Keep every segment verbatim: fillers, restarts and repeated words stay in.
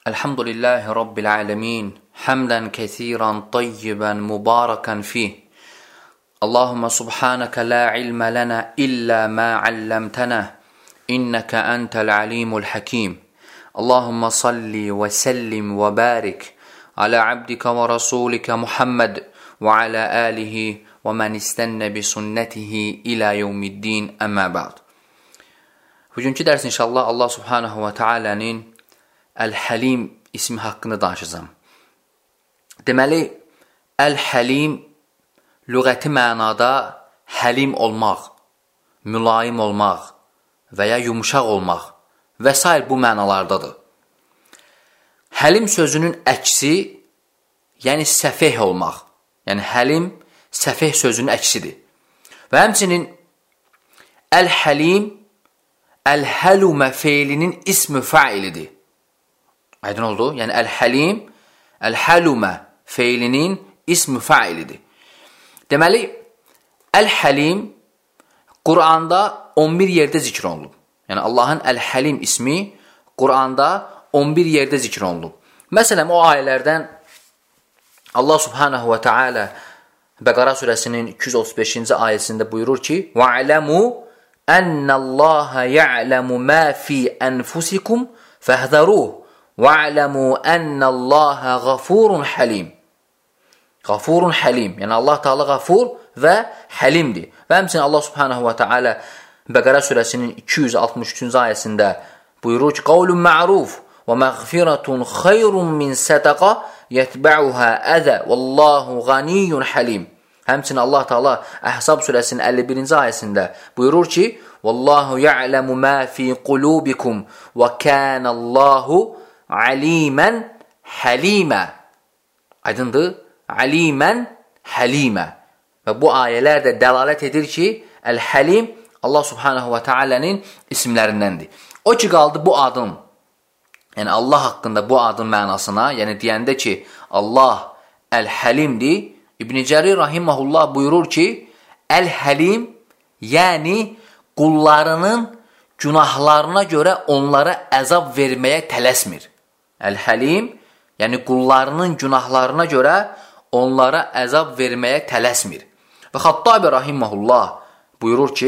Elhamdülillahi Rabbil alemin. Hamdan kesiran tayyiban mubarakan fih. Allahümme subhaneke la ilme lena illa ma allamtana. İnneke entel alimul hakim. Allahümme salli ve sellim ve barik ala abdike ve rasulike Muhammed ve ala alihi ve men istenne bi sünnetihi ila yevmiddin emma ba'd. Bugünkü dərs inşallah Allah subhanahu ve teala'nın Əl-Həlim ismi haqqında danışacağım. Deməli, Əl-Həlim lüğəti mənada həlim olmaq, mülayim olmaq və ya yumuşaq olmaq və s. bu mənalardadır. Həlim sözünün əksi, yəni səfeh olmaq. Yəni, həlim, səfeh sözünün əksidir. Və həmçinin Əl-Həlim, Əl-Həlumə feilinin ismi failidir. Aydın oldu? Yəni, Əl-Həlim, Əl-Həlumə feilinin ismi failidir. Deməli, Əl-Həlim Quranda on bir yerdə zikr olunub. Yəni, Allahın Əl-Həlim ismi Quranda on bir yerdə zikr olunub. Məsələn, o ayələrdən Allah subhanahu və teala Bəqara surəsinin iki yüz otuz beşinci ayəsində buyurur ki: وَعْلَمُوا أَنَّ اللَّهَ يَعْلَمُ مَا فِي أَنفُسِكُمْ فَاحْذَرُوهُ وَعْلَمُوا أَنَّ اللَّهَ غَفُورٌ حَلِيمٌ. غَفُورٌ حَلِيمٌ. Yəni, Allah Teala Ғafur və Həlimdir. Və həmçinin Allah subhanahu və teala Bəqara surəsinin iki yüz altmış üçüncü ayəsində buyurur ki: قَوْلٌ مَعْرُوفٌ وَمَغْفِرَةٌ خَيْرٌ مِنْ سَدَقَةٍ يَتْبَعُهَا أَذًى وَاللَّهُ غَنِيٌّ حَلِيمٌ. Həmçinin Allah Teala Əhzab surəsinin əlli birinci ayəsində buyurur ki: وَاللَّهُ يَعْلَمُ مَا فِي قُلُوبِكُمْ وَكَانَ اللَّهُ alimən həlimə. Aydındır? Alimən həlimə. Və bu ayələr də dəlalət edir ki, Əl-Həlim Allah subhanahu və teala'nın isimlərindəndir. O ki, qaldı bu adın, yəni Allah haqqında bu adın mənasına, yəni deyəndə ki, Allah Əl-Həlimdir, İbn-i Cərir rahiməhullah buyurur ki, Əl-Həlim, yəni qullarının günahlarına görə onlara əzab verməyə tələsmir. Əl-Həlim, yəni qullarının günahlarına görə onlara əzab verməyə tələsmir. Və Xattabi rahiməhullah buyurur ki,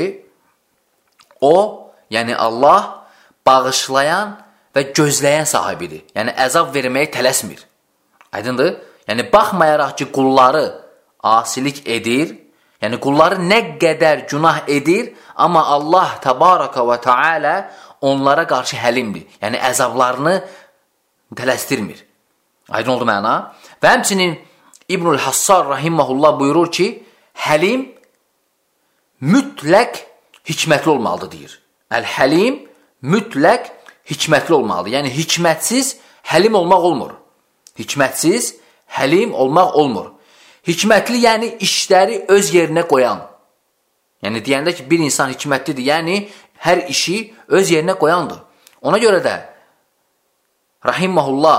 o, yəni Allah bağışlayan və gözləyən sahibidir. Yəni əzab verməyə tələsmir. Aydındır? Yəni baxmayaraq ki, qulları asilik edir, yəni qulları nə qədər günah edir, amma Allah təbaraka və teala onlara qarşı həlimdir. Yəni əzablarını tələsdirmir. Aydın oldu məna? Və həmçinin İbnül Hassar rahiməhullah buyurur ki, həlim mütləq hikmətli olmalıdır, deyir. Əl-Həlim mütləq hikmətli olmalıdır. Yəni, hikmətsiz həlim olmaq olmur. Hikmətsiz həlim olmaq olmur. Hikmətli, yəni işləri öz yerinə qoyan. Yəni, deyəndə ki, bir insan hikmətlidir, yəni hər işi öz yerinə qoyandır. Ona görə də rahiməhullah,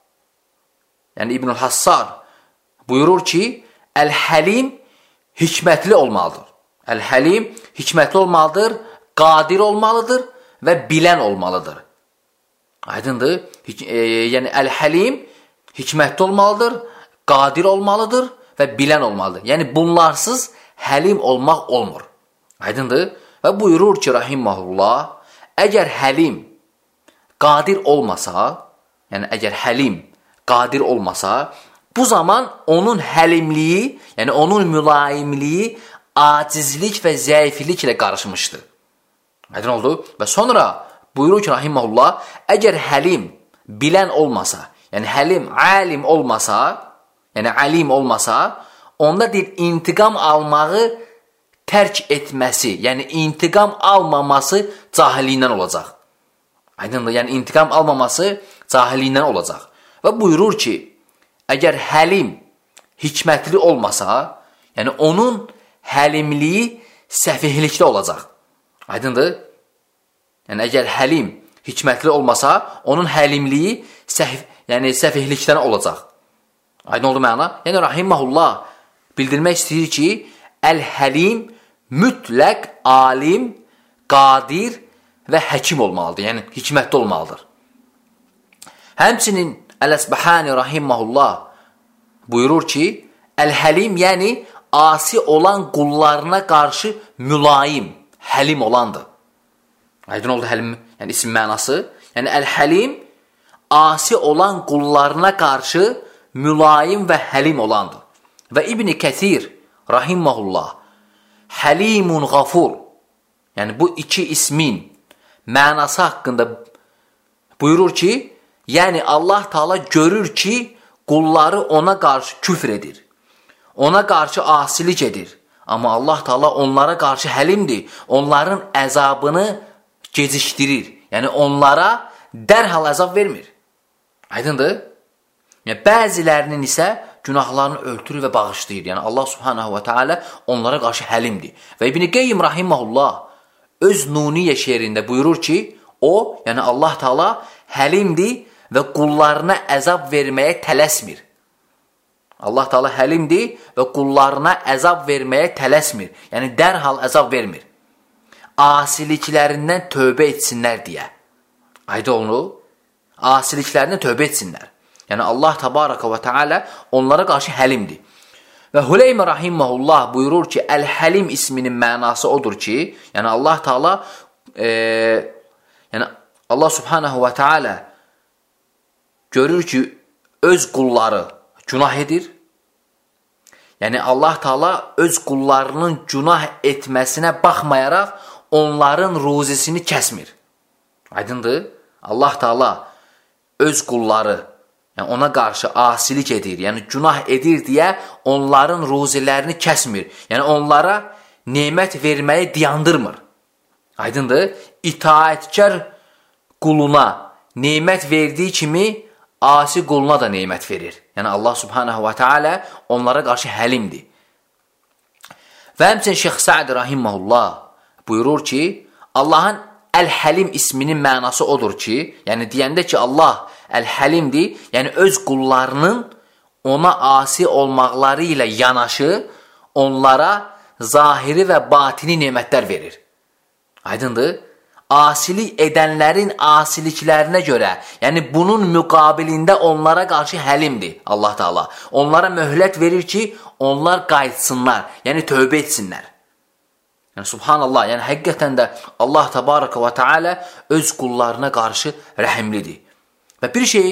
yəni İbnül Hassar buyurur ki, Əl-Həlim hikmətli olmalıdır. Əl-Həlim hikmətli olmalıdır, qadir olmalıdır və bilən olmalıdır. Aydındır? E, yəni Əl-Həlim hikmətli olmalıdır, qadir olmalıdır və bilən olmalıdır. Yəni bunlarsız həlim olmaq olmur. Aydındır? Və buyurur ki, rahiməhullah, əgər həlim qadir olmasa, yəni əgər həlim qadir olmasa, bu zaman onun həlimliyi, yəni onun mülayimliyi acizlik və zəiflik ilə qarışmışdır. Aydın oldu? Və sonra buyurur ki, rahiməhullah, əgər həlim bilən olmasa, yəni həlim alim olmasa, yəni alim olmasa, onda deyir, intiqam almağı tərk etməsi, yəni intiqam almaması cahilliyindən olacaq. Aydındır? Yəni intiqam almaması cahilliyindən olacaq. Və buyurur ki, əgər həlim hikmətli olmasa, yəni onun həlimliyi səfihlikdə olacaq. Aydındır? Yəni əgər həlim hikmətli olmasa, onun həlimliyi səf yəni səfihlikdən olacaq. Aydın oldu məna? Yəni rahiməhullah bildirmək istəyir ki, Əl-Həlim mütləq alim, qadir və həkim olmalıdır. Yəni hikmətli olmalıdır. Həmçinin Əl-Əsbəhani rahiməhullah buyurur ki, Əl-Həlim, yəni asi olan qullarına qarşı mülayim, həlim olandır. Aydın oldu həlim, yəni isim mənası. Yəni Əl-Həlim asi olan qullarına qarşı mülayim və həlim olandır. Və İbn Kəthir rahiməhullah Həlimun Ğafur, yəni bu iki ismin mənası haqqında buyurur ki, yəni Allah Taala görür ki, qulları ona qarşı küfr edir, ona qarşı asilik edir. Amma Allah Taala onlara qarşı həlimdir, onların əzabını gecikdirir. Yəni onlara dərhal əzab vermir. Aydındır? Yəni bəzilərinin isə günahlarını örtür və bağışlayır. Yəni Allah Subhanahu və Teala onlara qarşı həlimdir. Və İbn Qeyyim rahimehullah öz Nuniyyə şeirində buyurur ki, o, yəni Allah Taala həlimdir və qullarına əzab verməyə tələsmir. Allah Taala həlimdir və qullarına əzab verməyə tələsmir. Yəni dərhal əzab vermir. Asiliklərindən tövbə etsinlər deyə. Aydın olunur? Asiliklərindən tövbə etsinlər. Yəni Allah Təbaraka və Teala onlara qarşı həlimdir. Və Hüleymə rahimehullah buyurur ki, Əl-Həlim isminin mənası odur ki, yəni Allah Taala e, yəni Allah Subhanahu və Teala görür ki, öz qulları günah edir. Yəni Allah Taala öz qullarının günah etməsinə baxmayaraq onların ruzisini kəsmir. Aydındır? Allah Taala öz qulları, yəni ona qarşı asilik edir, yəni günah edir deyə onların ruzilərini kəsmir. Yəni onlara nemət verməyi dayandırmır. Aydındır? İtaətkar quluna nemət verdiyi kimi asi quluna da nemət verir. Yəni Allah Subhanahu və Teala onlara qarşı həlimdir. Və həmçinin Şeyx Səd rahimehullah buyurur ki, Allahın Əl-Həlim isminin mənası odur ki, yəni deyəndə ki, Allah Əl-Həlimdir, yəni öz qullarının ona asi olmaqları ilə yanaşı onlara zahiri və batini nemətlər verir. Aydındır? Asilik edənlərin asiliklərinə görə, yəni bunun müqabilində onlara qarşı həlimdir Allah Taala. Onlara möhlət verir ki, onlar qayıtsınlar, yəni tövbə etsinlər. Yəni subhanallah, yəni həqiqətən də Allah Təbaraka və Teala öz qullarına qarşı rəhimlidir. Və bir şey,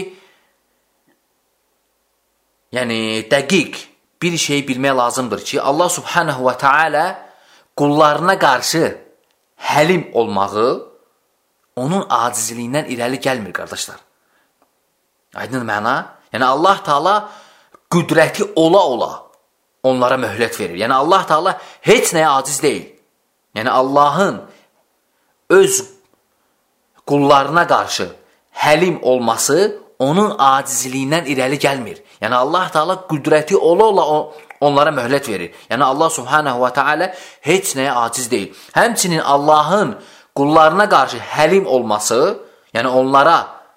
yəni dəqiq bir şey bilmək lazımdır ki, Allah Subhanahu və Teala qullarına qarşı həlim olmağı onun acizliyindən irəli gəlmir, qardaşlar. Aydın məna? Yəni Allah Taala qüdrəti ola-ola onlara möhlət verir. Yəni Allah Taala heç nəyə aciz deyil. Yəni Allahın öz qullarına qarşı həlim olması onun acizliyindən irəli gəlmir. Yəni Allah Taala qüdrəti ola-ola onlara möhlət verir. Yəni Allah Subhanahu və Teala heç nəyə aciz deyil. Həmçinin Allahın qullarına qarşı həlim olması, yəni onlara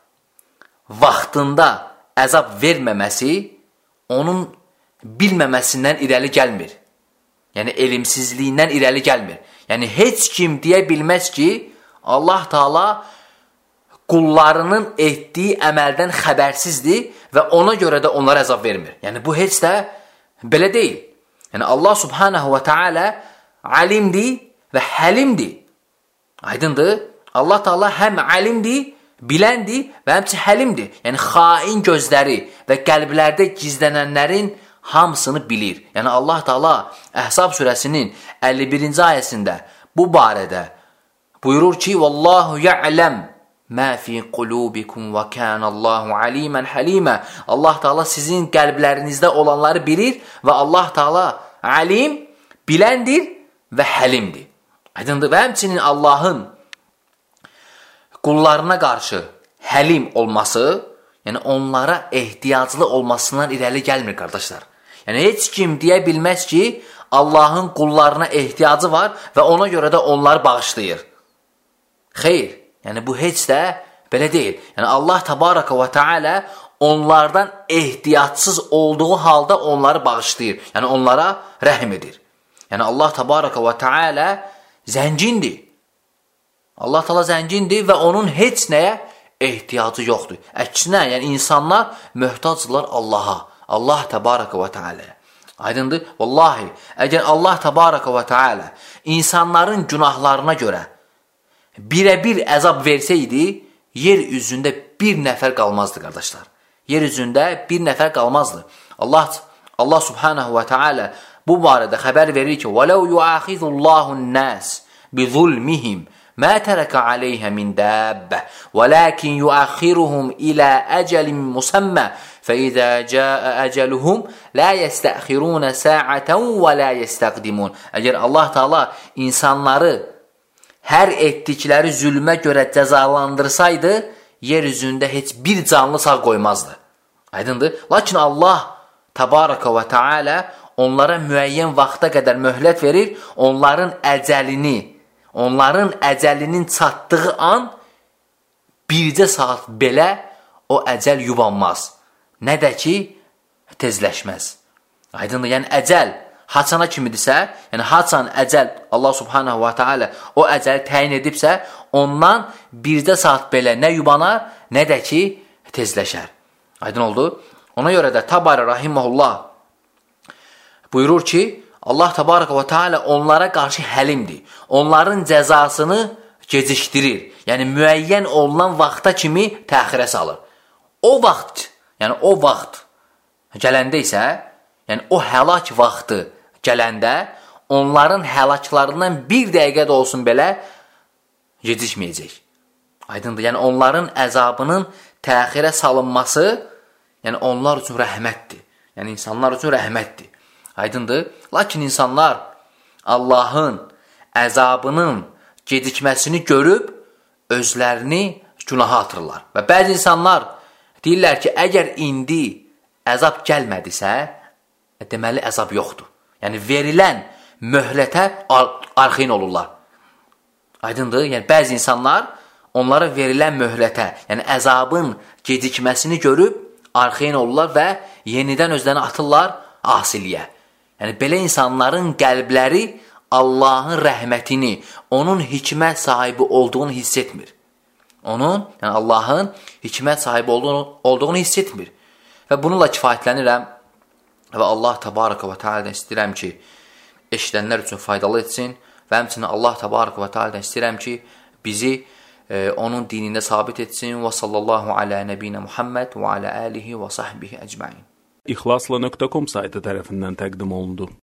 vaxtında əzab verməməsi onun bilməməsindən irəli gəlmir. Yəni elmsizliyindən irəli gəlmir. Yəni heç kim deyə bilməz ki, Allah Taala qullarının etdiyi əməldən xəbərsizdir və ona görə də onlara əzab vermir. Yəni bu heç də belə deyil. Yəni Allah Subhanahu və Teala alimdir və həlimdir. Aydındır? Allah Taala həm alimdir, biləndir və həmçinin həlimdir. Yəni xain gözləri və qəlblərdə gizlənənlərin hamısını bilir. Yəni Allah Taala Əhzab surəsinin əlli birinci ayəsində bu barədə buyurur ki, "Vallahu ya'lem ma fi qulubikum və kanallahu aliman halima." Allah Taala sizin qəlblərinizdə olanları bilir və Allah Taala alim, biləndir və həlimdir. Aydındır? Və həmçinin Allahın qullarına qarşı həlim olması, yəni onlara ehtiyaclı olmasından irəli gəlmir, qardaşlar. Yəni heç kim deyə bilməz ki, Allahın qullarına ehtiyacı var və ona görə də onları bağışlayır. Xeyr, yəni bu heç də belə deyil. Yəni Allah Təbaraka və Teala onlardan ehtiyatsız olduğu halda onları bağışlayır. Yəni onlara rəhm edir. Yəni Allah Təbaraka və Teala zəngindir. Allah Taala zəngindir və onun heç nəyə ehtiyacı yoxdur. Əksinə, yəni insanlar möhtacdırlar Allaha. Allah təbaraka və teala. Aydındır? Vallahi, əgər Allah təbaraka və teala insanların günahlarına görə birə-bir əzab versəydi, yer üzündə bir nəfər qalmazdı, qardaşlar. Yer üzündə bir nəfər qalmazdı. Allah Allah subhanahu və teala bu barədə xəbər verir ki: "Və ləv yu'axizullahu-n-nas bi-zulmihim ma təraka alayha min dabbə, velakin yu'axiruhum ilə ajalin musamma, fəizə cəə ajaluhum la yestəxirun sa'atan və la yestəqdimun." Əgər Allah Taala insanları hər etdikləri zülmə görə cəzalandırsaydı, yer üzündə heç bir canlı sağ qoymazdı. Aydındır? Lakin Allah Təbaraka və Teala onlara müəyyən vaxta qədər möhlət verir, onların əcəlini, onların əcəlinin çatdığı an bircə saat belə o əcəl yubanmaz. Nə də ki, tezləşməz. Aydındır? Yəni əcəl haçana kimidirsə, yəni haçan əcəl Allah subhanahu wa ta'ala o əcəli təyin edibsə, ondan bircə saat belə nə yubanar, nə də ki, tezləşər. Aydın oldu? Ona görə də Tabari rahiməhullah buyurur ki, Allah təbarək və teala onlara qarşı həlimdir. Onların cəzasını gecikdirir. Yəni müəyyən olunan vaxta kimi təxirə salır. O vaxt, yəni o vaxt gələndə isə, yəni o həlak vaxtı gələndə onların həlaklarından bir dəqiqə də olsun belə gecikməyəcək. Aydındır? Yəni onların əzabının təxirə salınması, yəni onlar üçün rəhmətdir. Yəni insanlar üçün rəhmətdir. Aydındır? Lakin insanlar Allahın əzabının gecikməsini görüb özlərini günaha atırlar. Və bəzi insanlar deyirlər ki, əgər indi əzab gəlmədisə, deməli əzab yoxdur. Yəni verilən möhlətə arxein olurlar. Aydındır? Yəni bəzi insanlar onlara verilən möhlətə, yəni əzabın gecikməsini görüb arxein olurlar və yenidən özlərini atırlar asiliyə. Yəni belə insanların qəlbləri Allahın rəhmətini, onun hikmət sahibi olduğunu hiss etmir. Onun, yəni Allahın hikmət sahibi olduğunu, olduğunu hiss etmir. Və bununla kifayətlənirəm və Allah təbaraka və teala'dan istəyirəm ki, eşidənlər üçün faydalı etsin və həmçinin Allah təbaraka və teala'dan istəyirəm ki, bizi e, onun dinində sabit etsin və sallallahu alə nəbiyyə Muhammed və alə alihi və sahbihi əcmain. İxlasla nöqtə com saytı tərəfindən təqdim olundu.